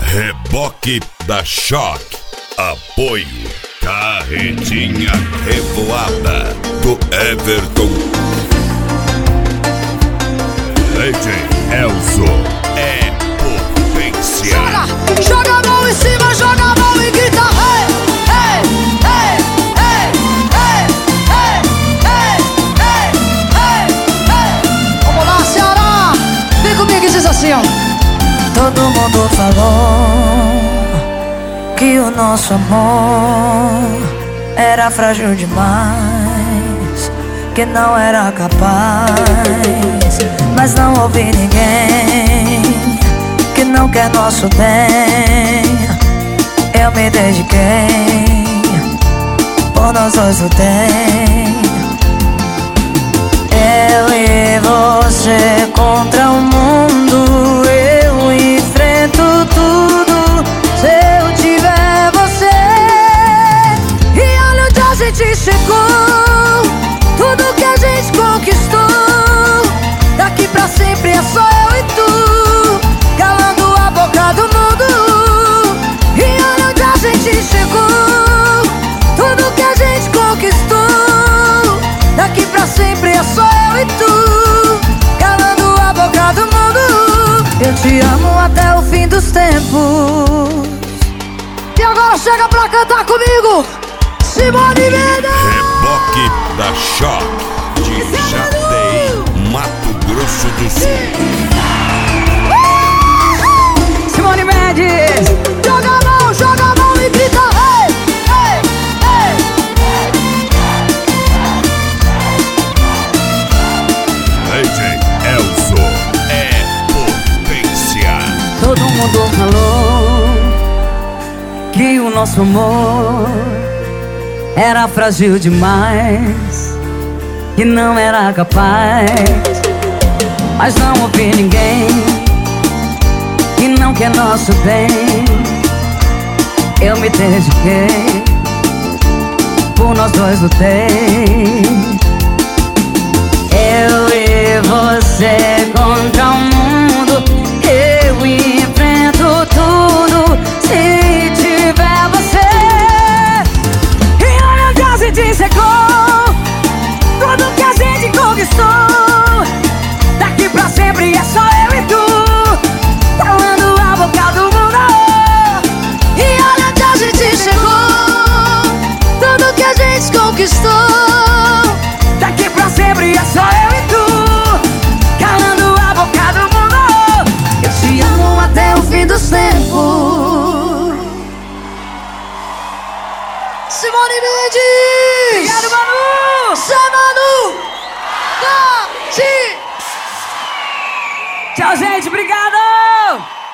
Reboque da Choque. Apoio Carretinha Revoada do Everton. DJ Elzo é potência. Joga a mão em cima, joga a mão e grita hey, hey, hey, hey, hey, hey, hey, hey, hey, hey. Vamos lá, Ceará, vem comigo e diz assim, ó. Todo mundo falou que o nosso amor era frágil demais, que não era capaz. Mas não ouvi ninguém que não quer nosso bem. Eu me dediquei, por nós dois lutei. Eu e você contra o mundo, eu enfrento tudo se eu tiver você. E olha onde a gente chegou, tudo que a gente conquistou. Daqui pra sempre é só eu e tu, calando a boca do mundo. E olha onde a gente chegou, tudo que a gente conquistou. Daqui pra sempre é só eu e tu, calando a boca do mundo. Eu te amo até o fim dos tempos. E agora chega pra cantar comigo, Simone Mendes. Reboque da Choque de Jateí, Mato Grosso do Sul. Simone Mendes. Joga a mão e grita hey, hey, hey. DJ Elzo é potência. Todo mundo falou que o nosso amor era frágil demais, que não era capaz. Mas não ouvi ninguém que não quer nosso bem. Eu me dediquei, por nós dois lutei. Eu e você contra o mundo, eu enfrento tudo se tiver você. E olha onde a gente chegou, tudo que a gente conquistou. Daqui pra sempre é só eu e tu, calando a boca do mundo. E olha onde a gente chegou, tudo que a gente conquistou. Daqui pra sempre é só eu e tu, calando a boca do mundo. Eu te amo até o fim dos tempos. Simone Mendes. Obrigado, Manu. Zé Manu. Tchau, gente. Obrigado.